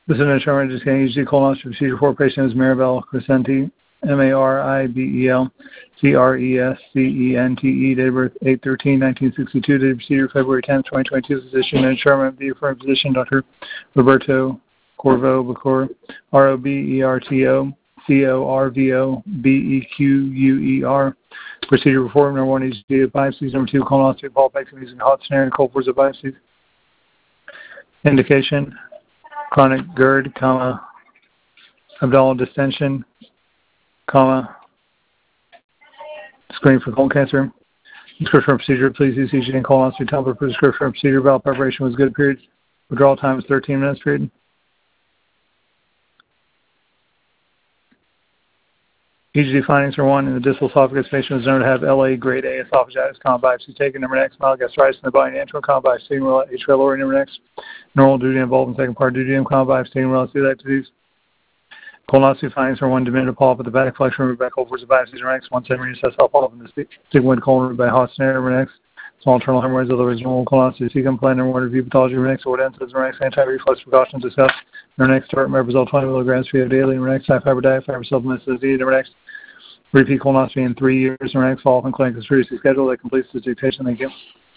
This is an insurance just getting UG colonoscopy procedure for patient is Maribel Crescenti, Maribel Crescente, date of birth 8/13/1962, date of procedure February 10th, 2022. Physician and insurance the affirmed physician Dr. Roberto Corvo Bacor, Roberto Corvo Bequer. Procedure performed. Number 1, ECG of biopsies. Number 2, colonoscopy polypexy using hot snare and cold force of biopsies. Indication: chronic GERD, abdominal distension, screening for colon cancer. Prescription for procedure: please use ECG and colonoscopy. Time for prescription for procedure. Bowel preparation was good. Period. Withdrawal time was 13 minutes. Period. ECG findings are 1. In the distal esophagus, patient was known to have LA grade A esophagitis, biopsy taken. Number next, mild gastritis in the body, antral, biopsy taken, atrial lowering. Number next, normal duty involved in second part, duodenum, biopsy taken, relative to that disease. Colonoscopy findings are 1. Diminutive polyp at the back, flexion removed by cold force of biopsies. Number next, 1 centimeter cell polyp in the sigmoid colon removed by hot snare. Number next, small internal hemorrhoids, otherwise normal colonoscopy. Cecum plan. Number 1, review pathology. Number next, what ends. Number next, anti-reflux precautions discussed. Number next, start mebrazole 20 milligrams per daily. Number next, high fiber diet, fiber supplements as needed. Number next, repeat colonoscopy in 3 years. Number next, follow-up in clinic is previously scheduled. That completes the dictation. Thank you.